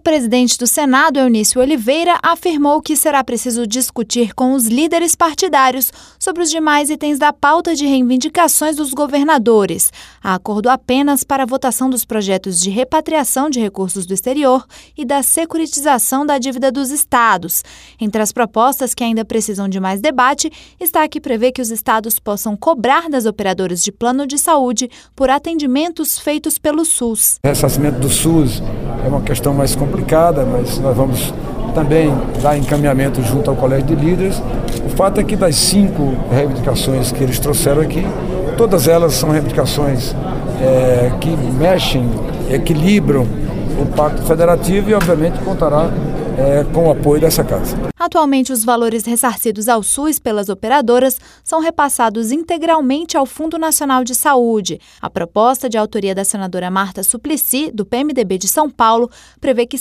presidente do Senado, Eunício Oliveira, afirmou que será preciso discutir com os líderes partidários sobre os demais itens da pauta de reivindicações dos governadores. Há acordo apenas para a votação dos projetos de repatriação de recursos do exterior e da securitização da dívida dos estados. Entre as propostas que ainda precisam de mais debate, está a que prevê que os estados possam cobrar das operadoras de plano de saúde por atendimentos feitos pelo SUS. O ressarcimento do SUS é uma questão mais complicada, mas nós vamos também dar encaminhamento junto ao Colégio de Líderes. O fato é que das 5 reivindicações que eles trouxeram aqui, todas elas são reivindicações que mexem, equilibram o Pacto Federativo e, obviamente, contará com o apoio dessa Casa. Atualmente, os valores ressarcidos ao SUS pelas operadoras são repassados integralmente ao Fundo Nacional de Saúde. A proposta, de autoria da senadora Marta Suplicy, do PMDB de São Paulo, prevê que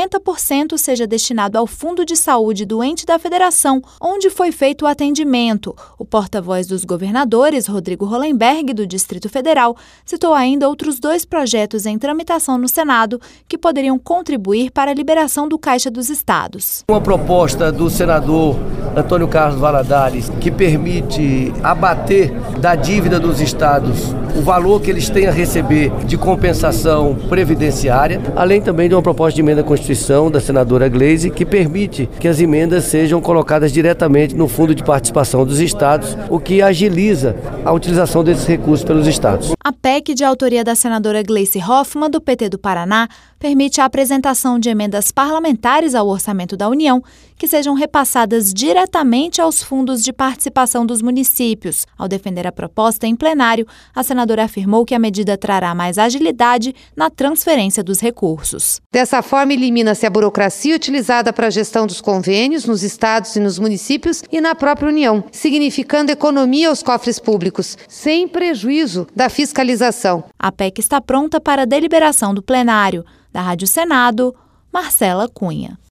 50% seja destinado ao Fundo de Saúde do ente da federação, onde foi feito o atendimento. O porta-voz dos governadores, Rodrigo Hollenberg, do Distrito Federal, citou ainda outros 2 projetos em tramitação no Senado que poderiam contribuir para a liberação do Caixa dos Estados. Uma proposta do senador Antônio Carlos Valadares que permite abater da dívida dos estados o valor que eles têm a receber de compensação previdenciária, além também de uma proposta de emenda à Constituição da senadora Gleisi que permite que as emendas sejam colocadas diretamente no Fundo de Participação dos Estados, o que agiliza a utilização desses recursos pelos estados. A PEC, de autoria da senadora Gleice Hoffmann, do PT do Paraná, permite a apresentação de emendas parlamentares ao orçamento da União que sejam repassadas diretamente aos fundos de participação dos municípios. Ao defender a proposta em plenário, a senadora afirmou que a medida trará mais agilidade na transferência dos recursos. Dessa forma, elimina-se a burocracia utilizada para a gestão dos convênios nos estados e nos municípios e na própria União, significando economia aos cofres públicos, sem prejuízo da fiscalização. A PEC está pronta para a deliberação do plenário. Da Rádio Senado, Marcela Cunha.